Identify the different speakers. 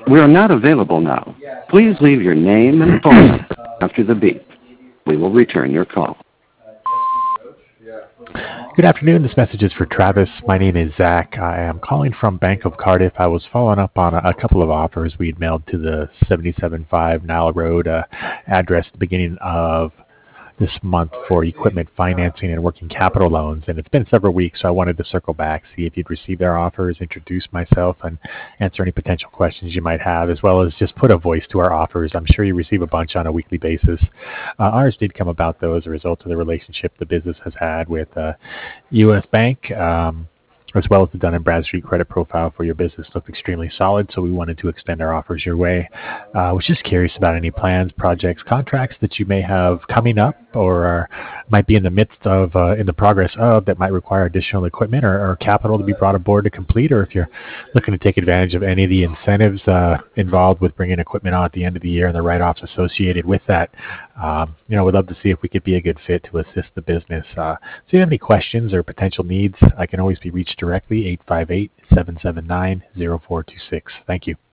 Speaker 1: We are not available now. Please leave your name and phone number after the beep. We will return your call.
Speaker 2: Good afternoon. This message is for Travis. My name is Zach. I am calling from Bank of Cardiff. I was following up on a couple of offers we'd mailed to the 775 Nile Road address at the beginning of this month for equipment financing and working capital loans. And it's been several weeks, so I wanted to circle back, see if you'd received their offers, introduce myself, and answer any potential questions you might have, as well as just put a voice to our offers. I'm sure you receive a bunch on a weekly basis. Ours did come about, though, as a result of the relationship the business has had with U.S. Bank, as well as the Dun & Bradstreet credit profile for your business looked extremely solid, so we wanted to extend our offers your way. I was just curious about any plans, projects, contracts that you may have coming up or might be in the midst of, in the progress of, that might require additional equipment or capital to be brought aboard to complete, or if you're looking to take advantage of any of the incentives involved with bringing equipment on at the end of the year and the write-offs associated with that. We'd love to see if we could be a good fit to assist the business. So if you have any questions or potential needs, I can always be reached directly, 858-779-0426. Thank you.